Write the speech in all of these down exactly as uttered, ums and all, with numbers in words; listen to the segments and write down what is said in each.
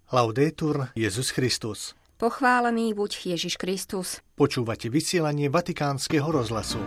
Laudetur Jesus Christus. Pochválený buď Ježiš Kristus. Počúvate vysielanie Vatikánskeho rozhlasu.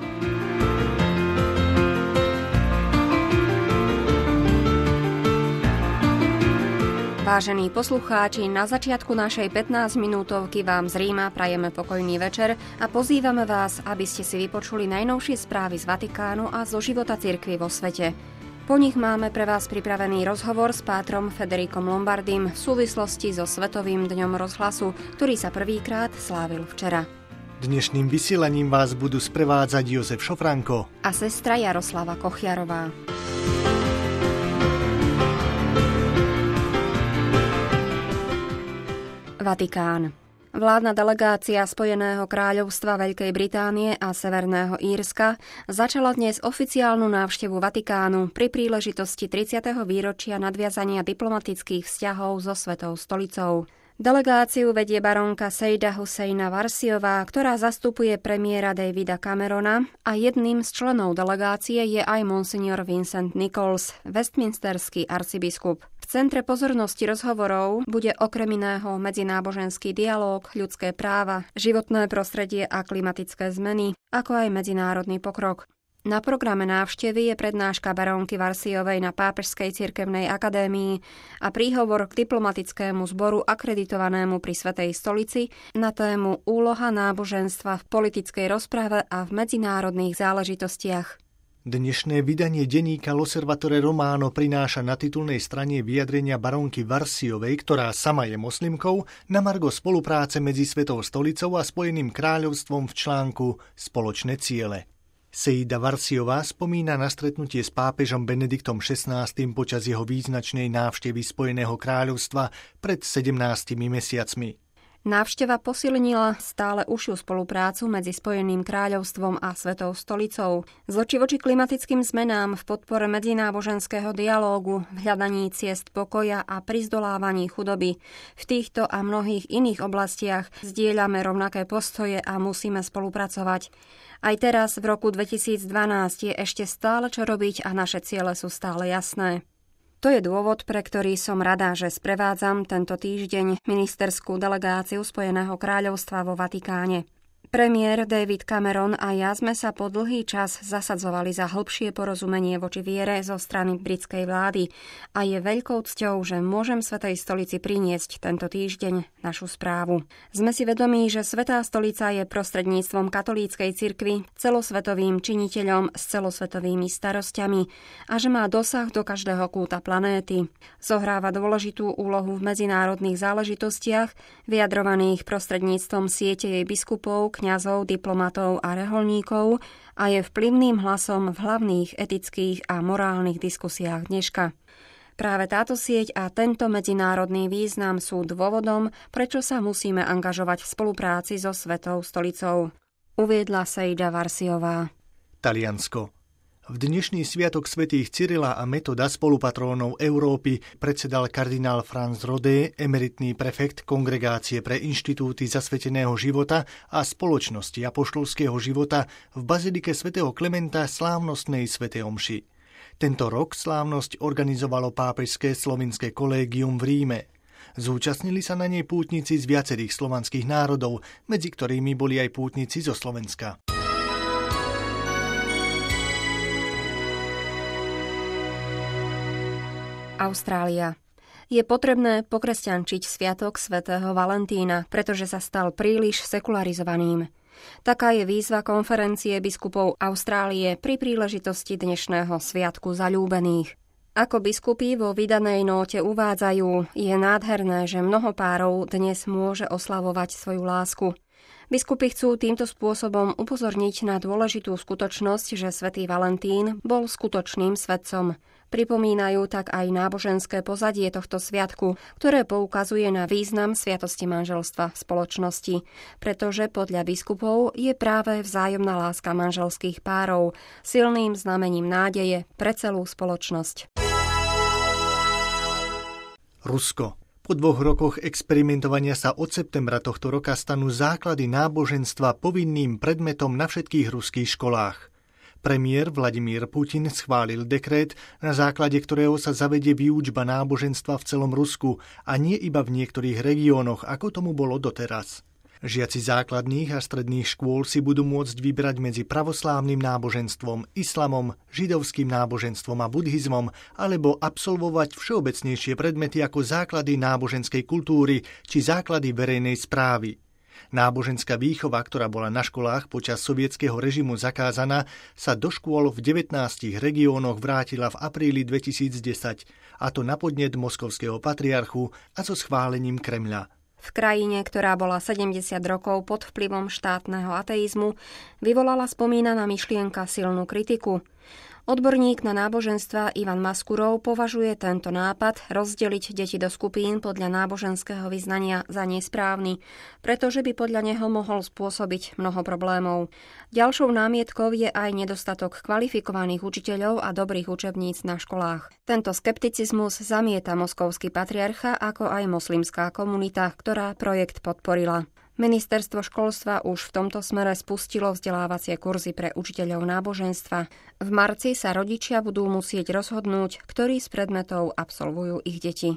Vážení poslucháči, na začiatku našej pätnásťminútovky vám z Ríma prajeme pokojný večer a pozývame vás, aby ste si vypočuli najnovšie správy z Vatikánu a zo života cirkvi vo svete. Po nich máme pre vás pripravený rozhovor s pátrom Federicom Lombardim v súvislosti so Svetovým dňom rozhlasu, ktorý sa prvýkrát slávil včera. Dnešným vysielaním vás budú sprevádzať Jozef Šofranko a sestra Jaroslava Kochiarová. Vatikán. Vládna delegácia Spojeného kráľovstva Veľkej Británie a Severného Írska začala dnes oficiálnu návštevu Vatikánu pri príležitosti tridsiateho výročia nadviazania diplomatických vzťahov so Svetou stolicou. Delegáciu vedie barónka Sejda Husseina Warsiová, ktorá zastupuje premiéra Davida Camerona, a jedným z členov delegácie je aj monsignor Vincent Nichols, westminsterský arcibiskup. V centre pozornosti rozhovorov bude okrem iného medzináboženský dialóg, ľudské práva, životné prostredie a klimatické zmeny, ako aj medzinárodný pokrok. Na programe návštevy je prednáška barónky Warsiovej na Pápežskej cirkevnej akadémii a príhovor k diplomatickému zboru akreditovanému pri Svätej stolici na tému Úloha náboženstva v politickej rozprave a v medzinárodných záležitostiach. Dnešné vydanie denníka L'Osservatore Romano prináša na titulnej strane vyjadrenia barónky Warsiovej, ktorá sama je moslimkou, na margo spolupráce medzi Svetou stolicou a Spojeným kráľovstvom v článku Spoločné ciele. Sejda Warsiová spomína na stretnutie s pápežom Benediktom šestnásty počas jeho význačnej návštevy Spojeného kráľovstva pred sedemnástimi mesiacmi. Návšteva posilnila stále užšiu spoluprácu medzi Spojeným kráľovstvom a Svetou stolicou. Z oči voči klimatickým zmenám, v podpore medzináboženského dialógu, v hľadaní ciest pokoja a pri zdolávaní chudoby. V týchto a mnohých iných oblastiach zdieľame rovnaké postoje a musíme spolupracovať. Aj teraz, v roku dvetisícdvanásť, je ešte stále čo robiť a naše ciele sú stále jasné. To je dôvod, pre ktorý som rada, že sprevádzam tento týždeň ministerskú delegáciu Spojeného kráľovstva vo Vatikáne. Premiér David Cameron a ja sme sa po dlhý čas zasadzovali za hlbšie porozumenie voči viere zo strany britskej vlády a je veľkou cťou, že môžem Svätej stolici priniesť tento týždeň našu správu. Sme si vedomí, že Svätá stolica je prostredníctvom katolíckej cirkvi celosvetovým činiteľom s celosvetovými starosťami a že má dosah do každého kúta planéty. Zohráva dôležitú úlohu v medzinárodných záležitostiach, vyjadrovaných prostredníctvom siete jej biskupov, kňazov, diplomatov a reholníkov a je vplyvným hlasom v hlavných etických a morálnych diskusiách dneška. Práve táto sieť a tento medzinárodný význam sú dôvodom, prečo sa musíme angažovať v spolupráci so Svetou stolicou, uviedla Sejda Warsiová. Taliansko. V dnešný sviatok svätých Cyrila a Metoda, spolupatrónov Európy, predsedal kardinál Franz Rodé, emeritný prefekt Kongregácie pre inštitúty zasveteného života a spoločnosti apoštolského života v bazilike svätého Klementa slávnostnej svätej omši. Tento rok slávnosť organizovalo pápežské slovinské kolégium v Ríme. Zúčastnili sa na nej pútnici z viacerých slovanských národov, medzi ktorými boli aj pútnici zo Slovenska. Austrália. Je potrebné pokresťančiť sviatok svätého Valentína, pretože sa stal príliš sekularizovaným. Taká je výzva konferencie biskupov Austrálie pri príležitosti dnešného sviatku zaľúbených. Ako biskupy vo vydanej nóte uvádzajú, je nádherné, že mnoho párov dnes môže oslavovať svoju lásku. Biskupy chcú týmto spôsobom upozorniť na dôležitú skutočnosť, že svätý Valentín bol skutočným svetcom. Pripomínajú tak aj náboženské pozadie tohto sviatku, ktoré poukazuje na význam sviatosti manželstva v spoločnosti, pretože podľa biskupov je práve vzájomná láska manželských párov silným znamením nádeje pre celú spoločnosť. Rusko. Po dvoch rokoch experimentovania sa od septembra tohto roka stanú základy náboženstva povinným predmetom na všetkých ruských školách. Premiér Vladimír Putin schválil dekrét, na základe ktorého sa zavedie výučba náboženstva v celom Rusku a nie iba v niektorých regiónoch, ako tomu bolo doteraz. Žiaci základných a stredných škôl si budú môcť vybrať medzi pravoslávnym náboženstvom, islamom, židovským náboženstvom a buddhizmom, alebo absolvovať všeobecnejšie predmety ako základy náboženskej kultúry či základy verejnej správy. Náboženská výchova, ktorá bola na školách počas sovietskeho režimu zakázaná, sa do škôl v devätnástich regiónoch vrátila v apríli dvetisícdesať, a to na podnet moskovského patriarchu a so schválením Kremľa. V krajine, ktorá bola sedemdesiat rokov pod vplyvom štátneho ateizmu, vyvolala spomínaná myšlienka silnú kritiku. Odborník na náboženstva Ivan Maskurov považuje tento nápad rozdeliť deti do skupín podľa náboženského vyznania za nesprávny, pretože by podľa neho mohol spôsobiť mnoho problémov. Ďalšou námietkou je aj nedostatok kvalifikovaných učiteľov a dobrých učebníc na školách. Tento skepticizmus zamieta moskovský patriarcha ako aj moslimská komunita, ktorá projekt podporila. Ministerstvo školstva už v tomto smere spustilo vzdelávacie kurzy pre učiteľov náboženstva. V marci sa rodičia budú musieť rozhodnúť, ktorý z predmetov absolvujú ich deti.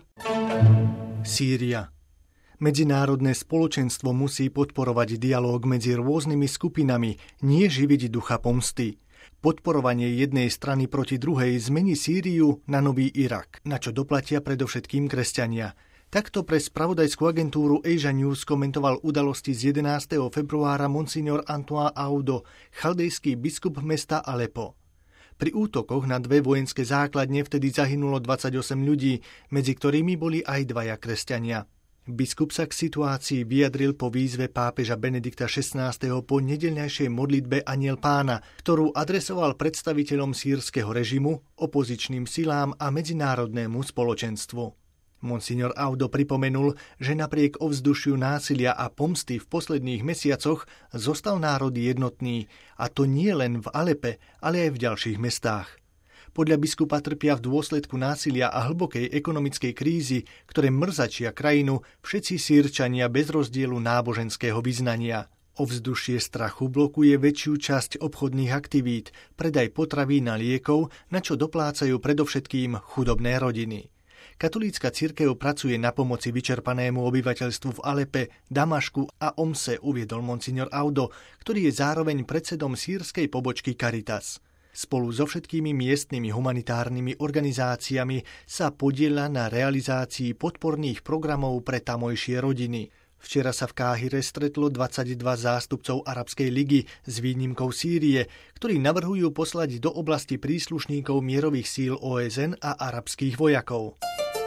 Sýria. Medzinárodné spoločenstvo musí podporovať dialóg medzi rôznymi skupinami, nie živiť ducha pomsty. Podporovanie jednej strany proti druhej zmení Sýriu na nový Irak, na čo doplatia predovšetkým kresťania. Takto pre spravodajskú agentúru Asia News komentoval udalosti z jedenásteho februára monsignor Antoine Audo, chaldejský biskup mesta Alepo. Pri útokoch na dve vojenské základne vtedy zahynulo dvadsaťosem ľudí, medzi ktorými boli aj dvaja kresťania. Biskup sa k situácii vyjadril po výzve pápeža Benedikta šestnásteho po nedeľnejšej modlitbe Anjel Pána, ktorú adresoval predstaviteľom sýrskeho režimu, opozičným silám a medzinárodnému spoločenstvu. Monsignor Audo pripomenul, že napriek ovzdušiu násilia a pomsty v posledných mesiacoch zostal národ jednotný, a to nie len v Alepe, ale aj v ďalších mestách. Podľa biskupa trpia v dôsledku násilia a hlbokej ekonomickej krízy, ktoré mrzačia krajinu, všetci Sýrčania bez rozdielu náboženského vyznania. Ovzdušie strachu blokuje väčšiu časť obchodných aktivít, predaj potravín a liekov, na čo doplácajú predovšetkým chudobné rodiny. Katolícka cirkev pracuje na pomoci vyčerpanému obyvateľstvu v Alepe, Damašku a Omse, uviedol monsignor Audo, ktorý je zároveň predsedom sýrskej pobočky Caritas. Spolu so všetkými miestnymi humanitárnymi organizáciami sa podieľa na realizácii podporných programov pre tamojšie rodiny. Včera sa v Káhire stretlo dvadsaťdva zástupcov Arabskej ligy s výnimkou Sýrie, ktorí navrhujú poslať do oblasti príslušníkov mierových síl ó es en a arabských vojakov.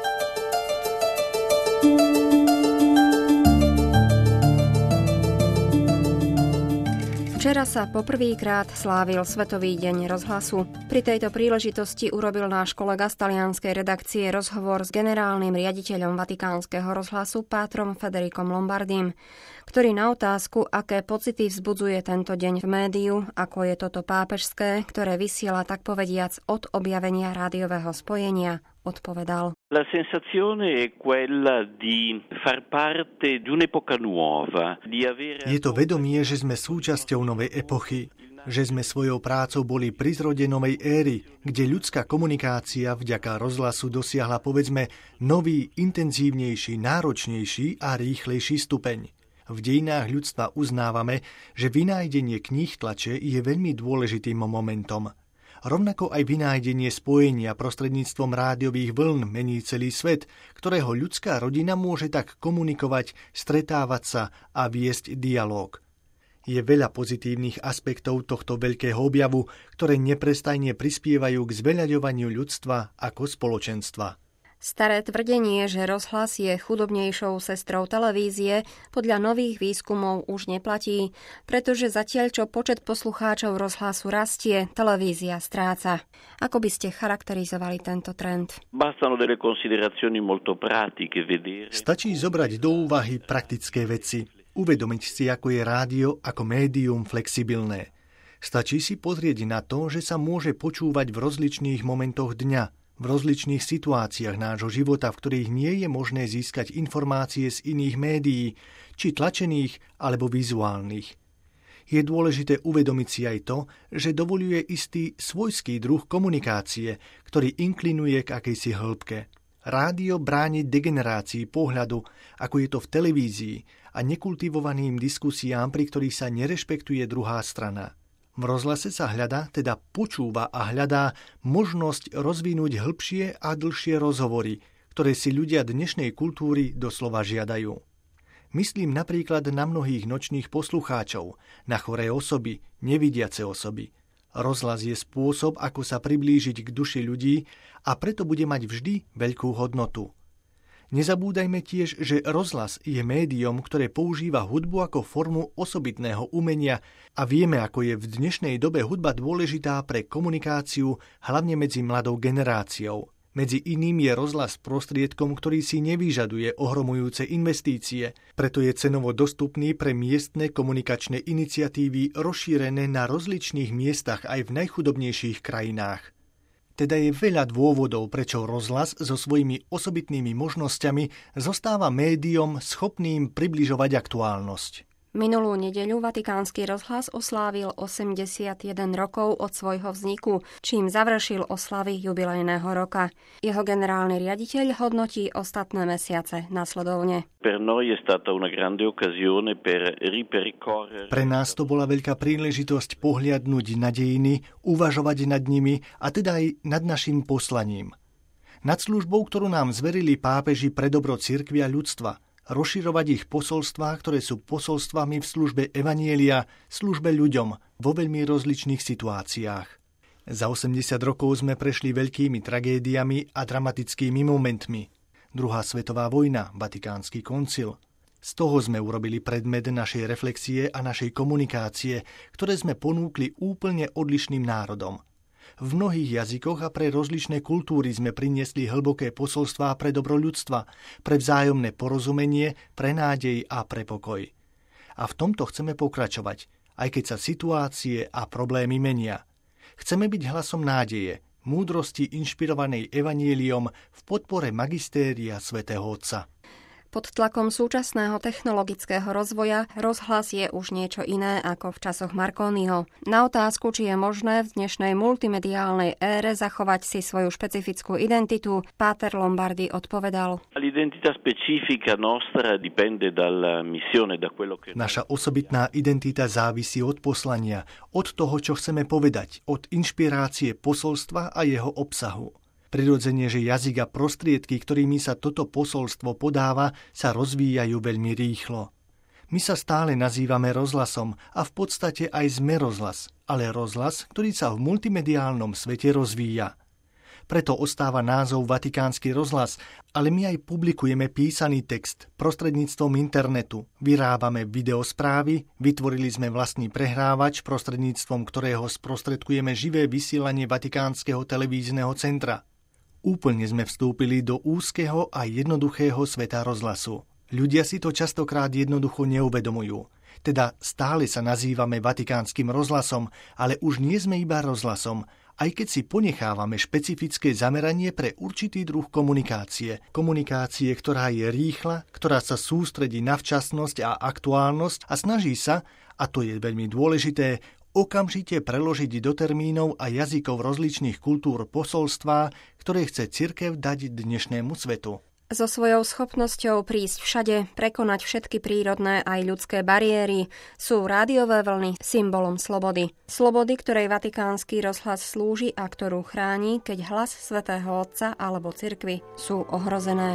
Včera sa poprvýkrát slávil Svetový deň rozhlasu. Pri tejto príležitosti urobil náš kolega z talianskej redakcie rozhovor s generálnym riaditeľom Vatikánskeho rozhlasu Pátrom Federikom Lombardim, ktorý na otázku, aké pocity vzbudzuje tento deň v médiu, ako je toto pápežské, ktoré vysiela tak povediac od objavenia rádiového spojenia, odpovedal. La sensazione è quella di far parte di un'epoca nuova, di avere... Je to vedomie, že sme súčasťou novej epochy, že sme svojou prácou boli pri zrode novej éry, kde ľudská komunikácia vďaka rozhlasu dosiahla, povedzme, nový, intenzívnejší, náročnejší a rýchlejší stupeň. V dejinách ľudstva uznávame, že vynájdenie kníh tlače je veľmi dôležitým momentom. Rovnako aj vynájdenie spojenia prostredníctvom rádiových vln mení celý svet, ktorého ľudská rodina môže tak komunikovať, stretávať sa a viesť dialóg. Je veľa pozitívnych aspektov tohto veľkého objavu, ktoré neprestajne prispievajú k zveľaďovaniu ľudstva ako spoločenstva. Staré tvrdenie, že rozhlas je chudobnejšou sestrou televízie, podľa nových výskumov už neplatí, pretože zatiaľ, čo počet poslucháčov rozhlasu rastie, televízia stráca. Ako by ste charakterizovali tento trend? Stačí zobrať do úvahy praktické veci. Uvedomiť si, ako je rádio ako médium flexibilné. Stačí si pozrieť na to, že sa môže počúvať v rozličných momentoch dňa, v rozličných situáciách nášho života, v ktorých nie je možné získať informácie z iných médií, či tlačených alebo vizuálnych. Je dôležité uvedomiť si aj to, že dovoľuje istý svojský druh komunikácie, ktorý inklinuje k akejsi hĺbke. Rádio bráni degenerácii pohľadu, ako je to v televízii, a nekultivovaným diskusiám, pri ktorých sa nerešpektuje druhá strana. V rozhlase sa hľadá, teda počúva a hľadá možnosť rozvinúť hĺbšie a dlhšie rozhovory, ktoré si ľudia dnešnej kultúry doslova žiadajú. Myslím napríklad na mnohých nočných poslucháčov, na choré osoby, nevidiace osoby. Rozhlas je spôsob, ako sa priblížiť k duši ľudí a preto bude mať vždy veľkú hodnotu. Nezabúdajme tiež, že rozhlas je médium, ktoré používa hudbu ako formu osobitného umenia a vieme, ako je v dnešnej dobe hudba dôležitá pre komunikáciu, hlavne medzi mladou generáciou. Medzi iným je rozhlas prostriedkom, ktorý si nevyžaduje ohromujúce investície, preto je cenovo dostupný pre miestne komunikačné iniciatívy rozšírené na rozličných miestach aj v najchudobnejších krajinách. Teda je veľa dôvodov, prečo rozhlas so svojimi osobitnými možnosťami zostáva médiom schopným približovať aktuálnosť. Minulú nedeľu Vatikánsky rozhlas oslávil osemdesiatjeden rokov od svojho vzniku, čím završil oslavy jubilejného roka. Jeho generálny riaditeľ hodnotí ostatné mesiace nasledovne. Pre nás to bola veľká príležitosť pohliadnúť na dejiny, uvažovať nad nimi a teda aj nad našim poslaním. Nad službou, ktorú nám zverili pápeži pre dobro cirkvi a ľudstva, rozširovať ich posolstvá, ktoré sú posolstvami v službe evanjelia, službe ľuďom vo veľmi rozličných situáciách. Za osemdesiat rokov sme prešli veľkými tragédiami a dramatickými momentmi. Druhá svetová vojna, Vatikánsky koncil. Z toho sme urobili predmet našej reflexie a našej komunikácie, ktoré sme ponúkli úplne odlišným národom. V mnohých jazykoch a pre rozličné kultúry sme priniesli hlboké posolstvá pre dobro ľudstva, pre vzájomné porozumenie, pre nádej a pre pokoj. A v tomto chceme pokračovať, aj keď sa situácie a problémy menia. Chceme byť hlasom nádeje, múdrosti inšpirovanej evanjeliom v podpore magistéria svätého Otca. Pod tlakom súčasného technologického rozvoja rozhlas je už niečo iné ako v časoch Marconiho. Na otázku, či je možné v dnešnej multimediálnej ére zachovať si svoju špecifickú identitu, páter Lombardi odpovedal: Naša osobitná identita závisí od poslania, od toho, čo chceme povedať, od inšpirácie posolstva a jeho obsahu. Prirodzene, že jazyk a prostriedky, ktorými sa toto posolstvo podáva, sa rozvíjajú veľmi rýchlo. My sa stále nazývame rozhlasom a v podstate aj sme rozhlas, ale rozhlas, ktorý sa v multimediálnom svete rozvíja. Preto ostáva názov Vatikánsky rozhlas, ale my aj publikujeme písaný text prostredníctvom internetu, vyrábame videosprávy, vytvorili sme vlastný prehrávač, prostredníctvom ktorého sprostredkujeme živé vysielanie Vatikánskeho televízneho centra. Úplne sme vstúpili do úzkeho a jednoduchého sveta rozhlasu. Ľudia si to častokrát jednoducho neuvedomujú. Teda stále sa nazývame Vatikánskym rozhlasom, ale už nie sme iba rozhlasom, aj keď si ponechávame špecifické zameranie pre určitý druh komunikácie. Komunikácie, ktorá je rýchla, ktorá sa sústredí na včasnosť a aktuálnosť a snaží sa, a to je veľmi dôležité, okamžite preložiť do termínov a jazykov rozličných kultúr posolstvá, ktoré chce cirkev dať dnešnému svetu. So svojou schopnosťou prísť všade, prekonať všetky prírodné aj ľudské bariéry, sú rádiové vlny symbolom slobody. Slobody, ktorej Vatikánsky rozhlas slúži a ktorú chráni, keď hlas svätého Otca alebo cirkvi sú ohrozené.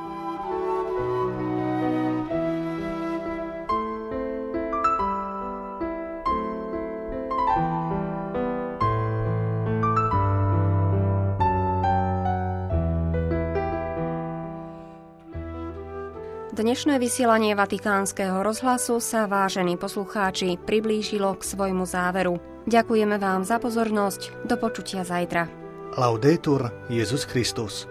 Dnešné vysielanie Vatikánskeho rozhlasu sa, vážení poslucháči, priblížilo k svojmu záveru. Ďakujeme vám za pozornosť. Do počutia zajtra. Laudetur Jesus Christus.